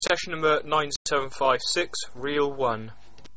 Session number 9756, Reel 1.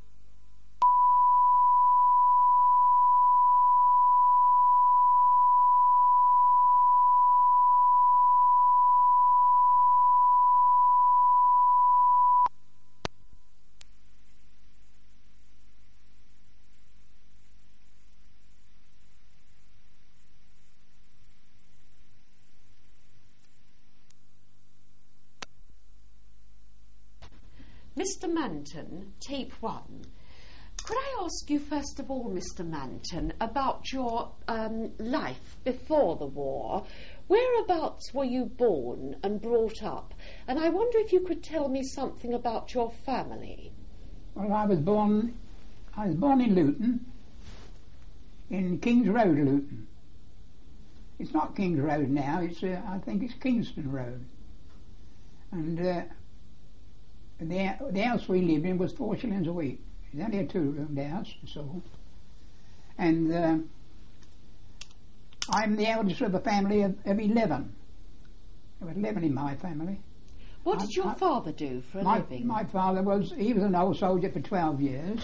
Mr. Manton, tape 1. Could I ask you first of all, Mr. Manton, about your life before the war? Whereabouts were you born and brought up? And I wonder if you could tell me something about your family. Well, I was born in Luton, in King's Road, Luton. It's not King's Road now, I think it's Kingston Road. And the house we lived in was 4 shillings a week. It was only a 2-roomed house, so. And I'm the eldest of a family of 11. There were 11 in my family. What did your father do for a living? My father was an old soldier for 12 years.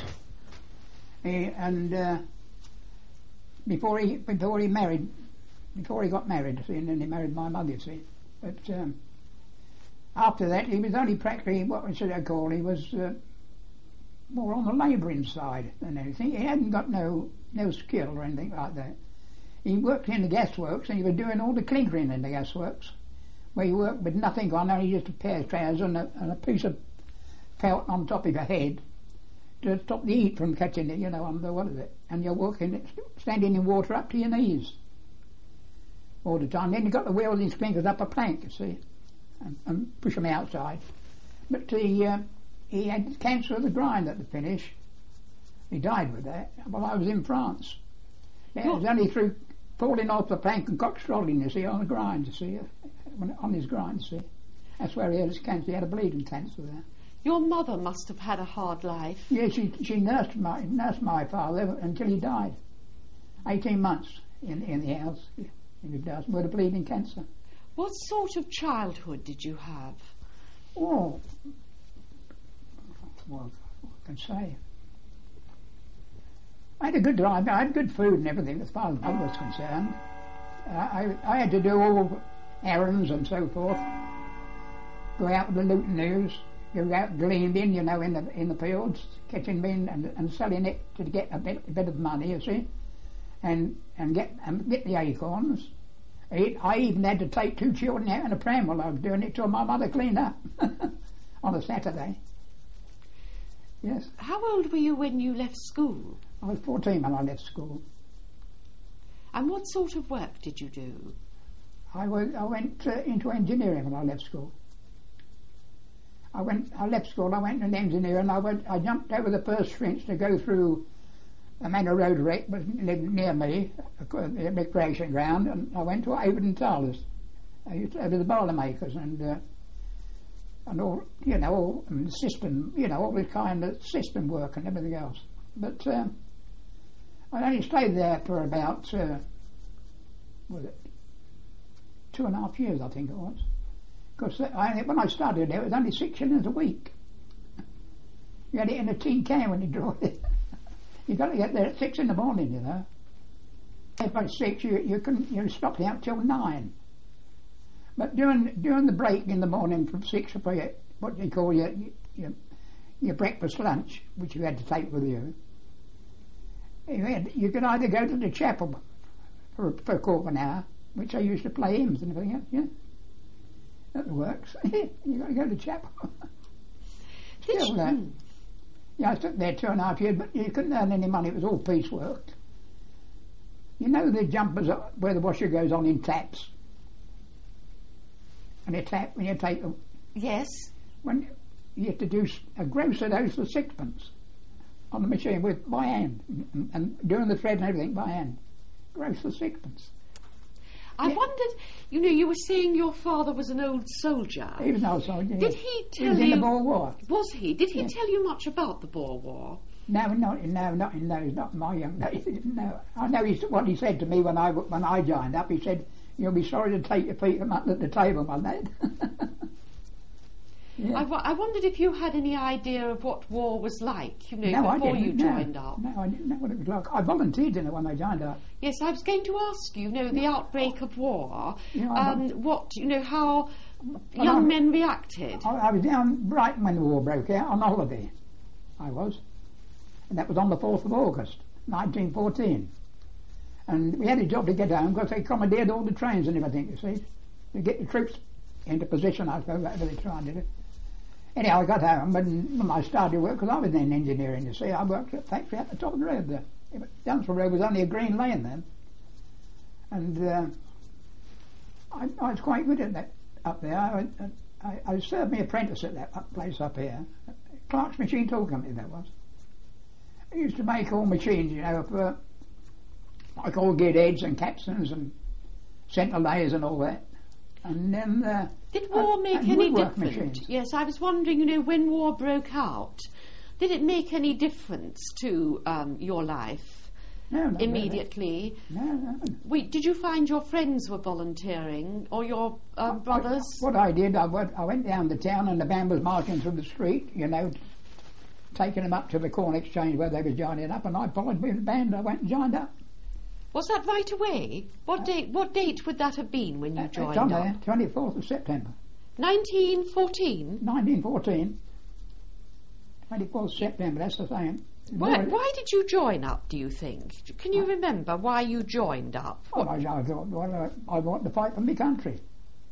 And before he got married, see, and then he married my mother, see. But after that, he was only practically what we should call, he was more on the labouring side than anything. He hadn't got no skill or anything like that. He worked in the gasworks, and he was doing all the clinkering in the gasworks, where he worked with nothing on, only just a pair of trousers and a piece of felt on top of your head to stop the heat from catching it, on the, what is it? And you're working, standing in water up to your knees all the time. Then you got the wheels and sprinkles up a plank, you see, and push them outside. But he had cancer of the grind at the finish. He died with that. Well, I was in France. Yeah, it was only through falling off the plank and cockstrolling, you see, on the grind, you see, on his grind, you see. That's where he had his cancer. He had a bleeding cancer there. Your mother must have had a hard life. Yeah, she nursed my father until he died. 18 months in the house. He died with a bleeding cancer. What sort of childhood did you have? Oh, well, what can I say? I had a good life. I had good food and everything as far as I was concerned. I had to do all errands and so forth. Go out with the Luton News. Go out gleaning, in the fields, catching men and selling it to get a bit of money, you see, and get the acorns. I even had to take 2 children out in a pram while I was doing it till my mother cleaned up on a Saturday. Yes. How old were you when you left school? I was 14 when I left school. And what sort of work did you do? I went into engineering when I left school. I left school, I went into engineering, and I jumped over the first fence to go through a Manor Road wreck was near me, a recreation ground, and I went to Overton Tallers. I used to over the Boilermakers and all, and the system, all this kind of system work and everything else. But I only stayed there for about, 2.5 years, I think it was. Because when I started there, it was only 6 shillings a week. You had it in a tin can when you drew it. You got to get there at 6 in the morning, If at 6, you stopped out till 9. But during the break in the morning from 6 for what you call your breakfast lunch, which you had to take with you, you could either go to the chapel for a quarter of an hour, which I used to play hymns and everything else, That works. You got to go to chapel. Still, I took there 2.5 years, but you couldn't earn any money. It was all piecework. You know the jumpers where the washer goes on in taps, and when you take them. Yes. When you have to do a gross of those for 6pence on the machine by hand, and doing the thread and everything by hand. Gross for 6pence. I wondered, you were saying your father was an old soldier. He was an old soldier. Did he tell you... He was in the Boer War. Was he? Did he tell you much about the Boer War? No, not in my young days. No. I know what he said to me when I joined up. He said, "You'll be sorry to take your feet from under the table, my lad." Yeah. I wondered if you had any idea of what war was like, you know, No, I before didn't. you joined up. No, I didn't know what it was like. I volunteered in it when I joined up. Yes, I was going to ask you, you know, the outbreak of war, Yeah, I what, you know, how Well, young men reacted. I was down Brighton when the war broke out on holiday. I was. And that was on the 4th of August, 1914. And we had a job to get home because they commandeered all the trains and everything, you see, to get the troops into position, I suppose, whatever they tried to do. Anyhow, I got home and when I started work, because I was in engineering, you see, I worked at a factory at the top of the road there. Dunsford Road was only a green lane then. And I was quite good at that up there. I served my apprentice at that place up here. Clark's Machine Tool Company, that was. I used to make all machines, you know, for like all geared heads and capstans and centre layers and all that. And then Did war make and any woodwork difference? machines. Yes, I was wondering, you know, when war broke out, did it make any difference to your life No, not immediately? really. No. Did you find your friends were volunteering, or your brothers? What I did, I went down the town and the band was marching through the street, you know, taking them up to the Corn Exchange where they were joining up, and I followed with the band. I went and joined up. Was that right away? What date would that have been when you It's joined on up? there, 24th of September, 1914? 1914. 24th of September, that's the same. Why did you join up, do you think? Can you remember why you joined up? Well, I thought, well, I want to fight for my country.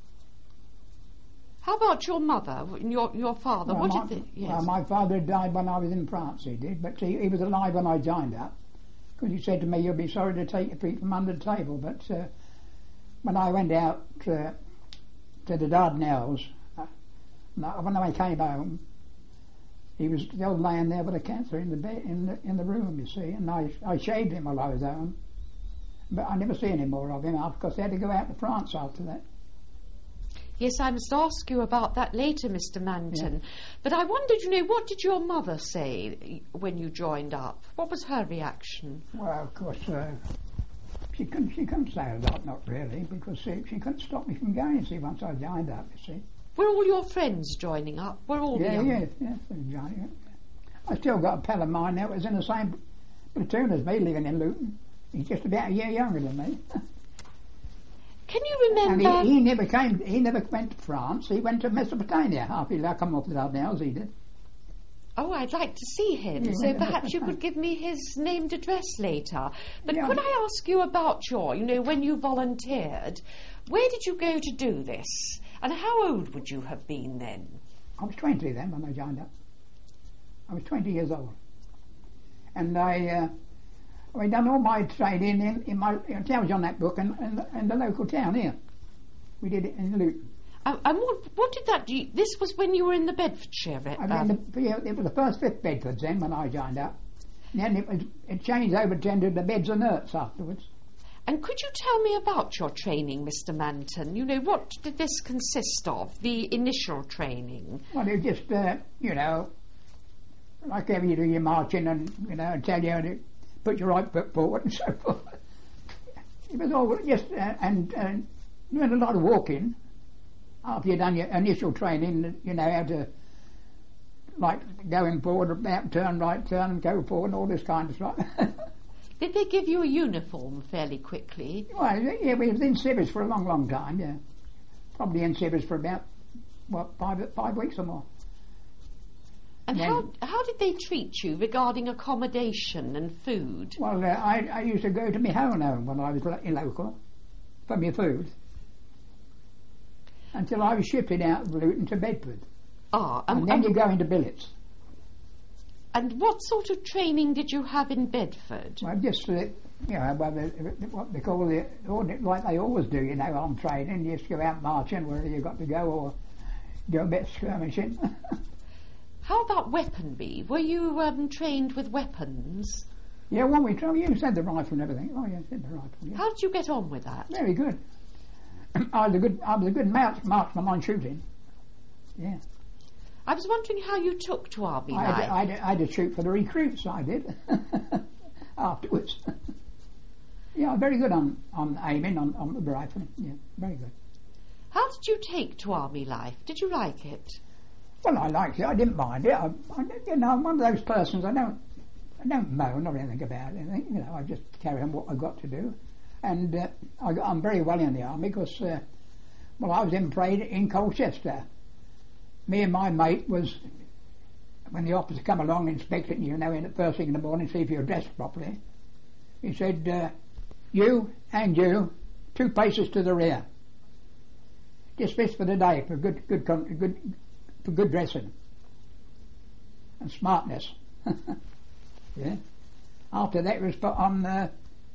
How about your mother and your father? Well, what did they... Yes. Well, my father died when I was in France, he did, but he was alive when I joined up, because he said to me, you'll be sorry to take your feet from under the table. But when I went out to the Dardanelles, when I came home, he was still laying there with a cancer in the bed, in the room, you see, and I shaved him while I was home, but I never see any more of him because they had to go out to France after that. Yes, I must ask you about that later, Mr. Manton. Yeah. But I wondered, you know, what did your mother say when you joined up? What was her reaction? Well, of course, she couldn't say a lot, not really, because she couldn't stop me from going, see, once I joined up, you see. Were all your friends joining up? Were all yes, they were joining up. I still got a pal of mine now, was in the same platoon as me, living in Luton. He's just about a year younger than me. Can you remember? And he never went to France. He went to Mesopotamia after he come off the Dardanelles, he did. Oh, I'd like to see him, so perhaps you could give me his named address later. But could I ask you about when you volunteered, where did you go to do this? And how old would you have been then? I was 20 then when I joined up. I was 20 years old. And I done all my training in my, it was on that book, in the local town here. We did it in Luton. And what did that do? This was when you were in the Bedfordshire? It was the first 5th Bedfords then when I joined up. And then it changed over to the Beds and Nerts afterwards. And could you tell me about your training, Mr. Manton? You know, what did this consist of, the initial training? Well, it just, like every you do your marching and, and tell you how to put your right foot forward and so forth. It was all just, and doing a lot of walking after you'd done your initial training, how to, like, going forward, about turn, right turn, and go forward, and all this kind of stuff. Did they give you a uniform fairly quickly? Well, yeah, we was in civils for a long, long time, yeah. Probably in civils for about, 5 weeks or more. And how did they treat you regarding accommodation and food? Well, I used to go to my home when I was local for my food until I was shipping out of Luton to Bedford. And then you go into billets. And what sort of training did you have in Bedford? Well, just what they call like they always do, on training. You just go out marching wherever you got to go, or go a bit skirmishing. How about weaponry? Were you trained with weapons? Yeah, well, you said the rifle and everything. Oh, yeah, said the rifle. Yeah. How did you get on with that? Very good. I was a good marksman on shooting. Yeah. I was wondering how you took to army life. I had to shoot for the recruits, I did, afterwards. Yeah, very good on aiming, on the rifle. Yeah, very good. How did you take to army life? Did you like it? Well, I liked it. I didn't mind it. You know, I'm one of those persons. I don't moan or anything about anything. You know, I just carry on what I've got to do. And I got on very well in the army because, well, I was in parade in Colchester. Me and my mate was, when the officer come along inspecting you, know, in the first thing in the morning, see if you're dressed properly. He said, you and you, 2 paces to the rear. Dismissed for the day for good dressing and smartness. Yeah. After that, it was put on the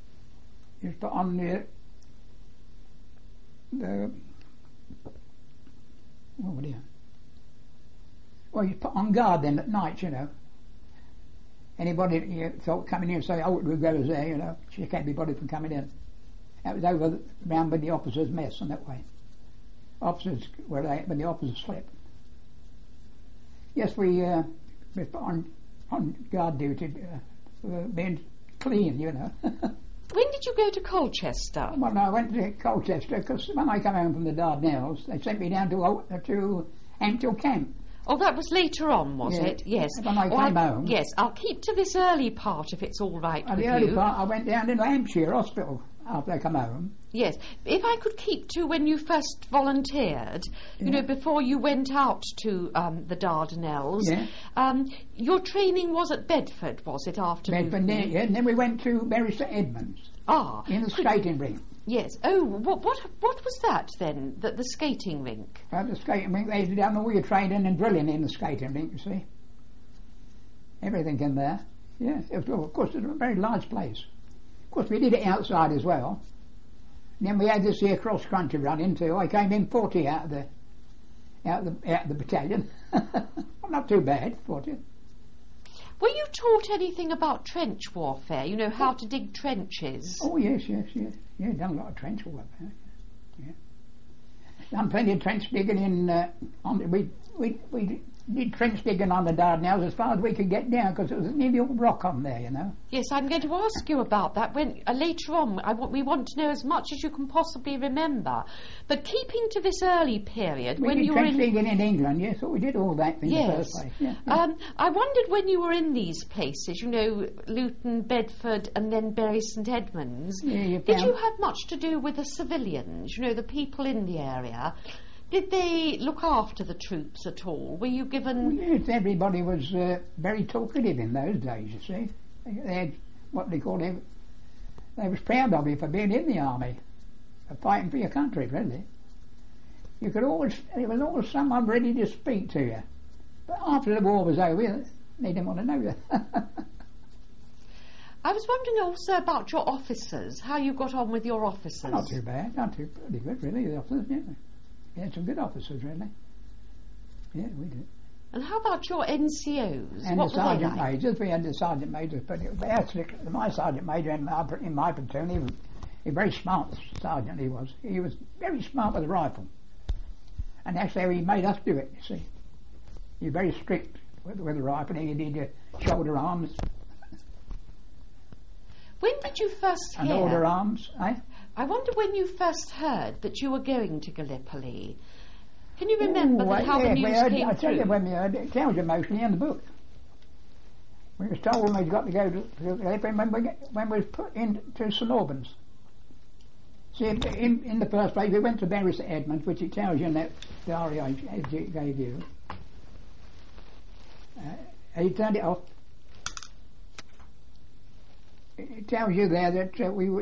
what do you? Well, you put on guard then at night, you know. Anybody you thought coming in and say, "Oh, we'll go there," you know, check everybody from coming in. That was over round with the officers' mess and that way. Officers when the officers slept. Yes, we put on guard duty, being clean, you know. When did you go to Colchester? Well, I went to Colchester because when I came home from the Dardanelles, they sent me down to Ampthill Camp. Oh, that was later on, was it? Yes. When I came home. Yes, I'll keep to this early part if it's all right with the you. The early part, I went down to Hampshire Hospital after I come home. Yes. If I could keep to when you first volunteered, you know, before you went out to the Dardanelles. Yeah. Your training was at Bedford, was it, after Bedford, yeah, and then we went to Bury St Edmunds. Ah. In the skating rink. Yes. Oh, what was that then? The skating rink? The skating rink. They had done all your training and drilling in the skating rink. You see, everything in there. Yeah. Of course, it was a very large place. Of course, we did it outside as well. And then we had this here cross country run into. I came in 40 out of the battalion. Well, not too bad, 40. Were you taught anything about trench warfare? You know, how to dig trenches? Oh, yes. Yeah, done a lot of trench warfare. Yeah. Done plenty of trench digging in, we did trench digging on the Dardanelles as far as we could get down because it was nearly all rock on there, you know. Yes, I'm going to ask you about that when later on. We want to know as much as you can possibly remember. But keeping to this early period, when you were trench digging in England, yes, so we did all that in the first place. Yeah. I wondered when you were in these places, you know, Luton, Bedford, and then Bury St Edmunds. Yeah, did you have much to do with the civilians? You know, the people in the area. Did they look after the troops at all? Were you given... Well, yes, everybody was very talkative in those days, you see. They had what they called it. They was proud of you for being in the army, for fighting for your country, really. There was always someone ready to speak to you. But after the war was over, they didn't want to know you. I was wondering also about your officers, how you got on with your officers. Not too bad, pretty good, really, the officers, yeah. We had some good officers, really. Yeah, we did. And how about your NCOs? And what the sergeant like? majors. We had the sergeant majors, but my sergeant major in my platoon, he was a very smart sergeant. He was very smart with a rifle, and that's how he made us do it. You see, he was very strict with the rifle. He did your shoulder arms. When did you first hear? And order arms, eh? I wonder when you first heard that you were going to Gallipoli. Can you remember how the news came I tell through? you when we heard it. It tells you mostly in the book. We was told when we got to go to Gallipoli when we was put into St Albans. See, in the first place, we went to Bury St Edmunds, which it tells you in that diary I gave you. He turned it off. It tells you there that we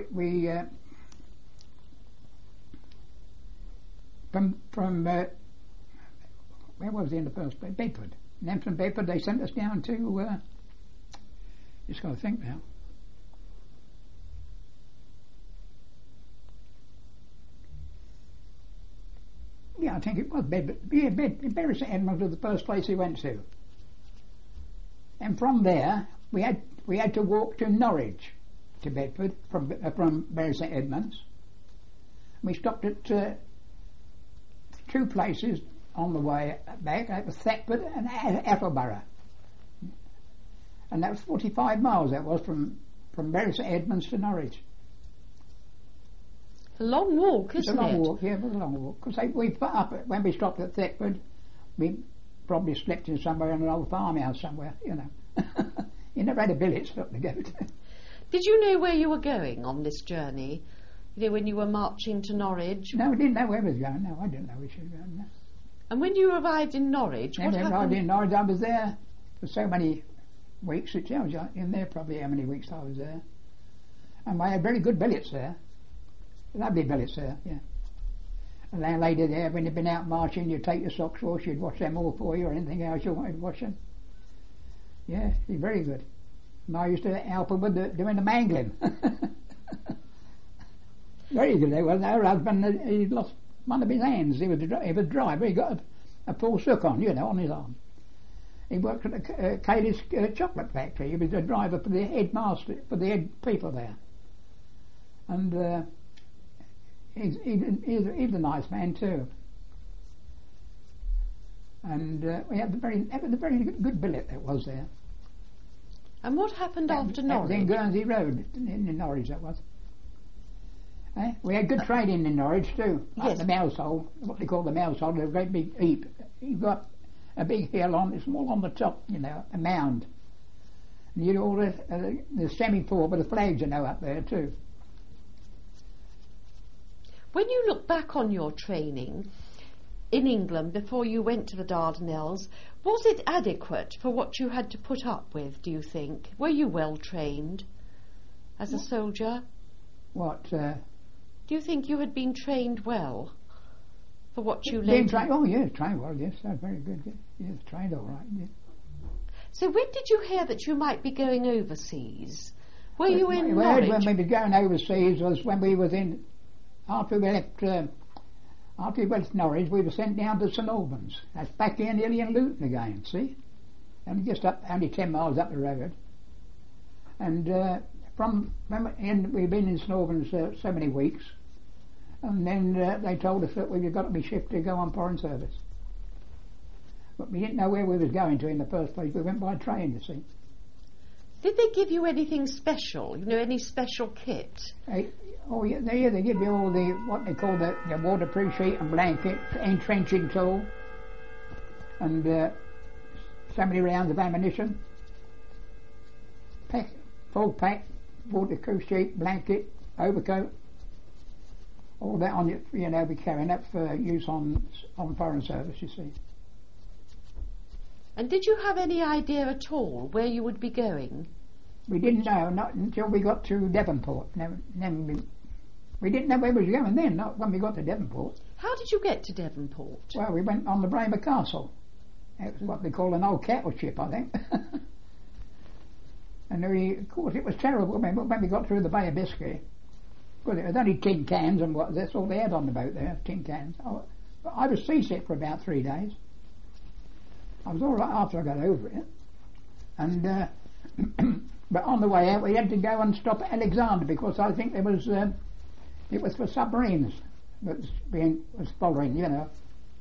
from where was it in the first place? Bedford. And then from Bedford they sent us down to just got to think now. Yeah, I think it was Bedford. Yeah, Bury St Edmunds was the first place he went to. And from there we had to walk to Norwich to Bedford from Bury St Edmunds. We stopped at 2 places on the way back. That was Thetford and Attleborough, and that was 45 miles. That was from Bury St Edmunds to Norwich. A long walk, isn't it? It's a long walk. Yeah, it was a long walk. Because we put up when we stopped at Thetford, we probably slept in somewhere in an old farmhouse somewhere, you know. You never had a billet stop to go to. Did you know where you were going on this journey? You know, when you were marching to Norwich? No, I didn't know where I was going. No, I didn't know where she was going. No. And when you arrived in Norwich, what happened? Arrived in Norwich, I was there for so many weeks. I was in there probably how many weeks I was there. And I had very good billets there. Lovely billets there, yeah. The landlady there, when you'd been out marching, you'd take your socks off, she'd wash them all for you or anything else you wanted washing. Yeah, she's very good. And I used to help her with doing the mangling. Very good. They were. Her husband, he lost one of his hands. He was a driver. He got a full sook on, you know, on his arm. He worked at the Cayley's chocolate factory. He was the driver for the headmaster, for the head people there. And he's a nice man too. And we had a very good billet that was there. And what happened after Norwich? That was in Guernsey Road, in Norwich that was. We had good trading in Norwich too. Like yes. The mouse hole, what they call the mouse hole, a great big heap. You've got a big hill on, it's all on the top, you know, a mound. And you'd all the semaphore with the flags, you know, up there too. When you look back on your training in England before you went to the Dardanelles, was it adequate for what you had to put up with, do you think? Were you well trained as a soldier? What? Do you think you had been trained well for what you later... Oh, yes, trained well, yes, very good. Yes, trained all right, yes. So when did you hear that you might be going overseas? Were you in Norwich? When we were going overseas was when we was in... After we left Norwich, we were sent down to St Albans. That's back here nearly in Luton again, see? Only 10 miles up the road. And we've been in St Albans so many weeks, and then they told us that we've got to be shifted to go on foreign service. But we didn't know where we was going to in the first place. We went by train, you see. Did they give you anything special? You know, any special kit? They give you all what they call the waterproof sheet and blanket, entrenching tool, and so many rounds of ammunition. Full pack, waterproof sheet, blanket, overcoat, all that on you know, be carrying up for use on foreign service, you see. And did you have any idea at all where you would be going? We didn't know, not until we got to Devonport. We didn't know where we was going then, not when we got to Devonport. How did you get to Devonport? Well, we went on the Braemar Castle. It was what they call an old cattle ship, I think. And of course, it was terrible when we got through the Bay of Biscay. Because it was only tin cans and that's all they had on the boat there, tin cans. I was seasick for about 3 days. I was all right after I got over it. And but on the way out, we had to go and stop at Alexander because I think it was for submarines that was following, you know.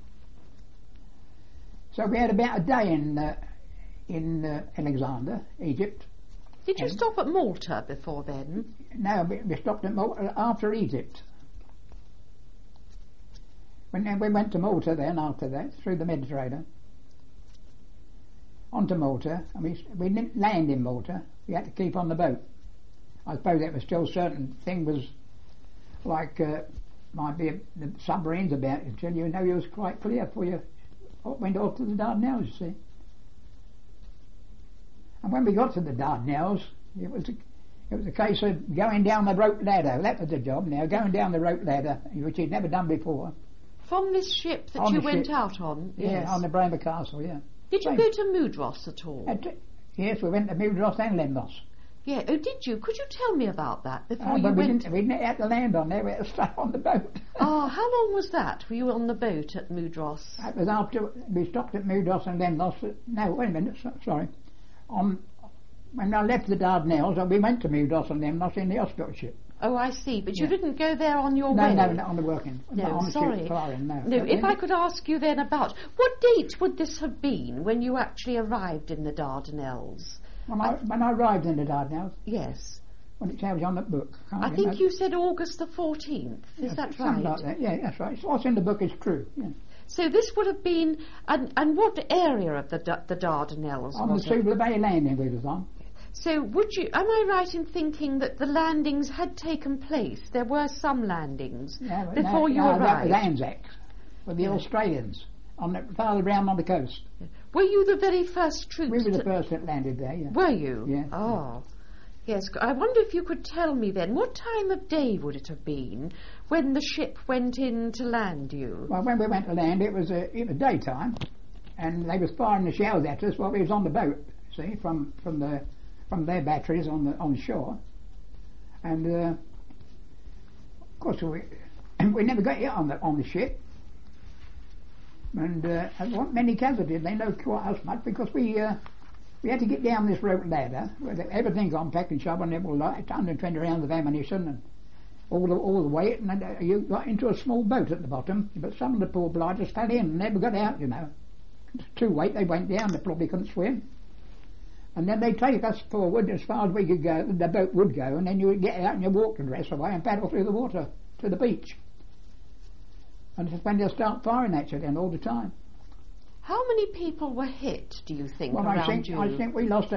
So we had about a day in Alexander, Egypt. Did you stop at Malta before then? No, we stopped at Malta after Egypt. When we went to Malta then, after that, through the Mediterranean, onto Malta, and we didn't land in Malta, we had to keep on the boat. I suppose that was still certain thing was like, might be the submarines about until you know you was quite clear before you went off to the Dardanelles, you see. And when we got to the Dardanelles, it was a case of going down the rope ladder. That was the job now, going down the rope ladder, which he'd never done before. From this ship that you went out on? Yeah, yes. On the Braemar Castle, yeah. Did you go to Mudros at all? Yes, we went to Mudros and Lemnos. Yeah, oh did you? Could you tell me about that before you but went? We didn't have to land on there, we had to stay on the boat. Oh, how long was that? Were you on the boat at Mudros? That was after we stopped at Mudros and Lemnos. No, wait a minute, sorry. When I left the Dardanelles, we went to Mudros and Lemnos in the hospital ship. Oh, I see. But you didn't go there on your way? No, not on the working. No, on the sorry. ship flying, no. No, if I could ask you then about, what date would this have been when you actually arrived in the Dardanelles? When I arrived in the Dardanelles? Yes. Well, it tells you on the book. I think you said August the 14th. Is that right? Something like that. Yeah, that's right. What's in the book is true. Yeah. So this would have been, and what area of the Dardanelles On the was it? Suvla Bay landing we was on. So am I right in thinking that the landings had taken place? There were some landings Yeah, but before you that arrived? was Anzacs with the Australians on the farther round on the coast. Were you the very first troops? We were the first that landed there, yeah. Were you? Yeah. Oh. Yes, I wonder if you could tell me then, what time of day would it have been when the ship went in to land you? Well, when we went to land, it was daytime, and they was firing the shells at us while we was on the boat. See, from their batteries on shore, and of course we never got hit on the ship, and there weren't many casualties. They know quite as much because we had to get down this rope ladder with everything on, pack and shovel, and it was like 120 rounds of ammunition and all the weight, and then, you got into a small boat at the bottom. But some of the poor blighters fell in and never got out. You know, too weight, they went down. They probably couldn't swim, and then they take us forward as far as we could go. The boat would go, and then you would get out and you walk the rest of the way and paddle through the water to the beach. And it's when they'll start firing at you then all the time. How many people were hit, do you think, Well, around you? I think we lost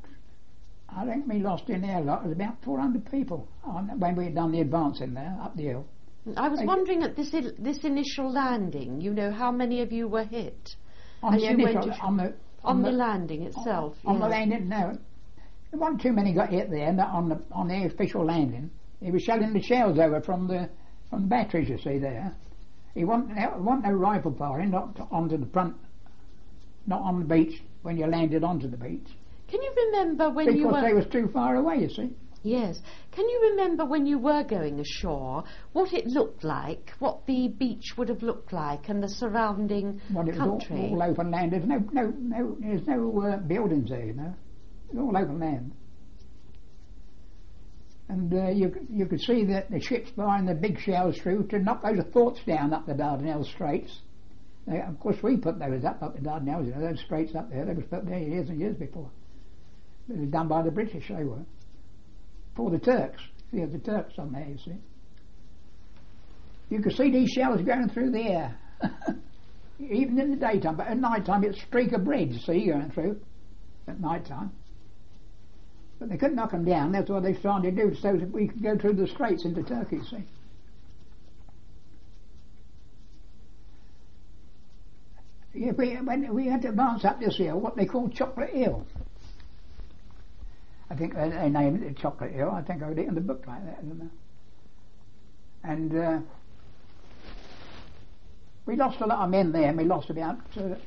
in there lot was about 400 people when we had done the advance in there up the hill. I was wondering at this initial landing, you know, how many of you were hit? On as the you initial, went on the landing itself. On the yes. landing, no. There wasn't too many got hit there on the official landing. He was shelling the shells over from the batteries, you see there. He wasn't no rifle firing, not onto the front, not on the beach when you landed onto the beach. Can you remember when Because you were... they was too far away, you see. Yes. Can you remember when you were going ashore, what it looked like, what the beach would have looked like and the surrounding Well, it was country? all open land. There's no buildings there, you know. It's all open land. And you could see that the ships firing the big shells through to knock those forts down up the Dardanelles Straits. Of course, we put those up the Dardanelles, you know, those straits up there. They was put there years and years before. They were done by the British, they were. For the Turks. See, the Turks on there, you see. You could see these shells going through the air. Even in the daytime, but at night time it's a streak of red, you see, going through at night time. But they couldn't knock them down. That's what they started to do, so that we could go through the straits into Turkey, see. Yeah, when we had to advance up this hill, what they call Chocolate Hill. I think they named it Chocolate Hill. I think I read it in the book like that, I don't know. And we lost a lot of men there, and we lost about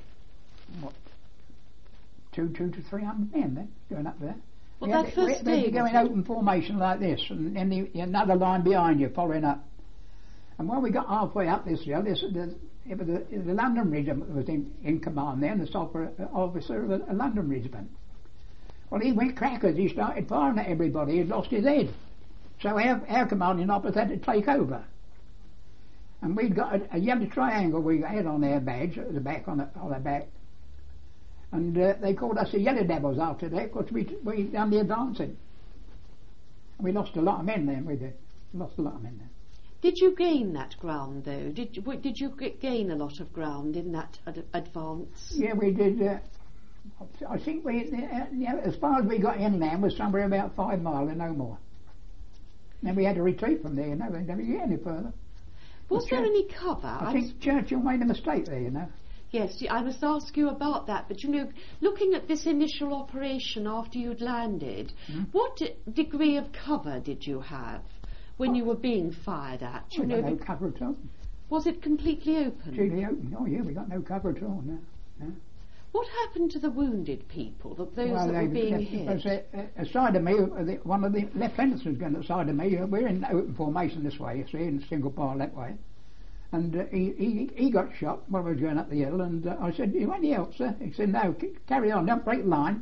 200 to 300 men then, going up there. Well, we that had first to day, go in open formation like this, and then another line behind you, following up. And when we got halfway up this hill, it was the London Regiment was in command there, and the officer of a London Regiment. Well, he went crackers. He started firing at everybody. He'd lost his head. So our commanding officer had to take over. And we'd got a yellow triangle we had on our badge at the back, on our back. And they called us the Yellow Devils after that, because we done the advancing. And we lost a lot of men then, we did. Lost a lot of men then. Did you gain that ground, though? Did you gain a lot of ground in that advance? Yeah, we did. I think as far as we got inland was somewhere about 5 miles and no more. Then we had to retreat from there, you know, we never get any further. Was there any cover? I think Churchill made a mistake there, you know. Yes, I must ask you about that. But, you know, looking at this initial operation after you'd landed, what degree of cover did you have when you were being fired at? We got no cover at all. Was it completely open? Completely open. Oh, yeah, we got no cover at all, no. What happened to the wounded people, those that were being hit? Aside of me, one of the lieutenants was going aside of me. We're in open formation this way, you see, in single file that way. And he got shot while we were going up the hill, and I said, "You want any help, sir?" He said, "No, carry on, don't break the line."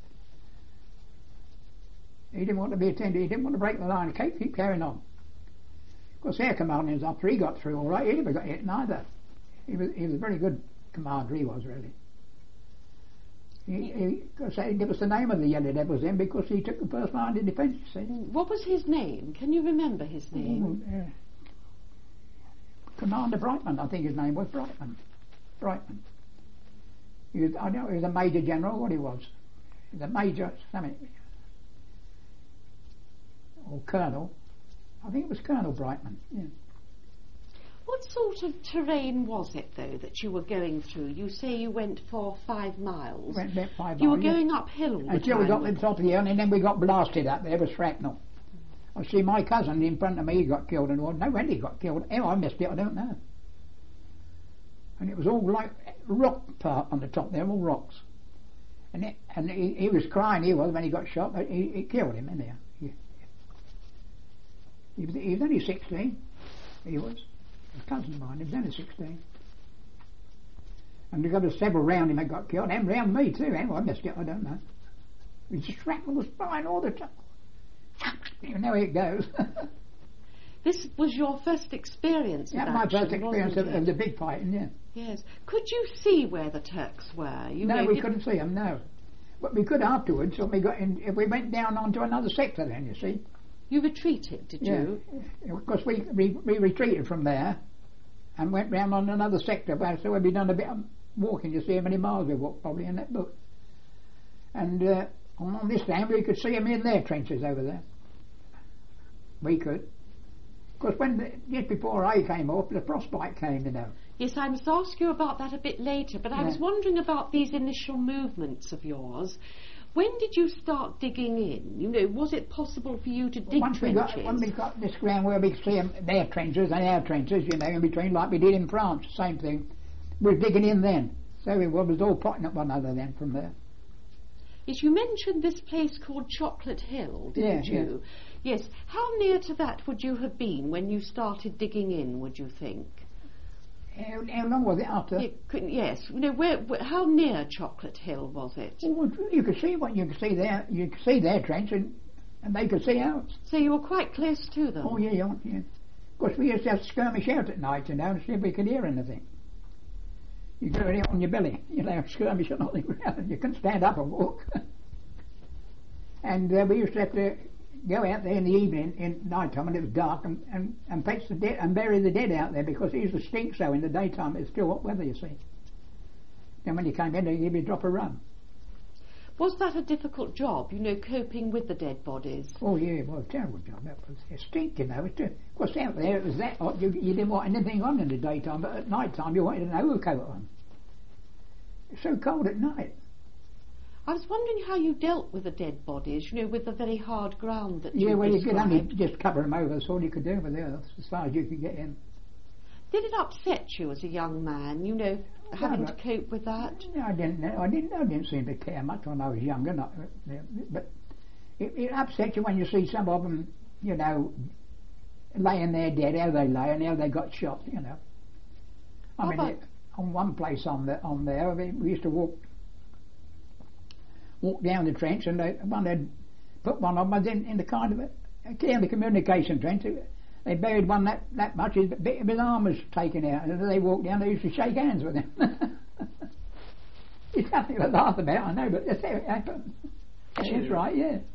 He didn't want to be attended, he didn't want to break the line, keep carrying on. Of course, our commanding officer, he got through all right, he never got hit neither. He was a very good commander, he was really. He gave us the name of the Yellow Devils then because he took the first line of defence, you see. What was his name? Can you remember his name? Commander Brightman, I think his name was Brightman. Brightman. I don't know, he was a Major General, what he was. He was a Major something. Or Colonel. I think it was Colonel Brightman, yeah. What sort of terrain was it, though, that you were going through? You say you went for 5 miles. Went about 5 miles. You were going uphill all the until we time. got to the top of the hill, and then we got blasted up there with shrapnel. I see my cousin in front of me, he got killed, and all. No, when he got killed, how I missed it, I don't know. And it was all like rock part on the top there, all rocks. And he was crying, he was, when he got shot, but it killed him, anyhow. He was only 16, he was. His cousin of mine, he was only 16. And there was several round him that got killed, and round me too, how I missed it, I don't know. The shrapnel was flying all the time. You know how it goes. This was your first experience of my action, first experience wasn't of it? the big fighting, yeah. Yes. Could you see where the Turks were? No, we couldn't see them, no. But we could afterwards, when we got in, if we went down onto another sector then, you see. You retreated, did you? Because we retreated from there and went round on another sector, so we'd done a bit of walking, you see how many miles we walked probably in that book. And on this time we could see them in their trenches over there. We could. Because just before I came up, the frostbite came, you know. Yes, I must ask you about that a bit later, but I was wondering about these initial movements of yours. When did you start digging in? You know, was it possible for you to dig trenches? When we got this ground where we could see their trenches and our trenches, you know, in between, like we did in France, same thing. We were digging in then. So it was all potting up one another then from there. Yes, you mentioned this place called Chocolate Hill, didn't you? Yeah. Yes. How near to that would you have been when you started digging in, would you think? How long was it after? Yes. You know, how near Chocolate Hill was it? Well, you could see what you could see there. You could see their trench, and they could see ours. So you were quite close to them. Oh yeah. Of course, we used to have skirmish out at night, you know, and see if we could hear anything. You go out on your belly, you know, skirmish on the ground. You couldn't stand up and walk. And we used to have to go out there in the evening, in night time, when it was dark, and fetch the dead and bury the dead out there, because it used to stink so in the daytime. It's still hot weather, you see. Then when you came in, they give you a drop of rum. Was that a difficult job, you know, coping with the dead bodies? Oh yeah, it was a terrible job. That was it stink, you know. Of course, out there it was that hot. You didn't want anything on in the daytime, but at night time you wanted an overcoat on. It's so cold at night. I was wondering how you dealt with the dead bodies, you know, with the very hard ground that you well, you described. could only just cover them over. That's all you could do with the earth, as far as you could get in. Did it upset you as a young man, you know, having to cope with that? No, I didn't seem to care much when I was younger. But it upsets you when you see some of them, you know, laying there dead, how they lay and how they got shot, you know. I mean, on one place on there, we used to walk down the trench, and they'd put one of them in the kind of in the communication trench. They buried one that much, his arm was taken out, and as they walked down, they used to shake hands with him. It's nothing to laugh about, I know, but that's how it happened. That's right, yeah.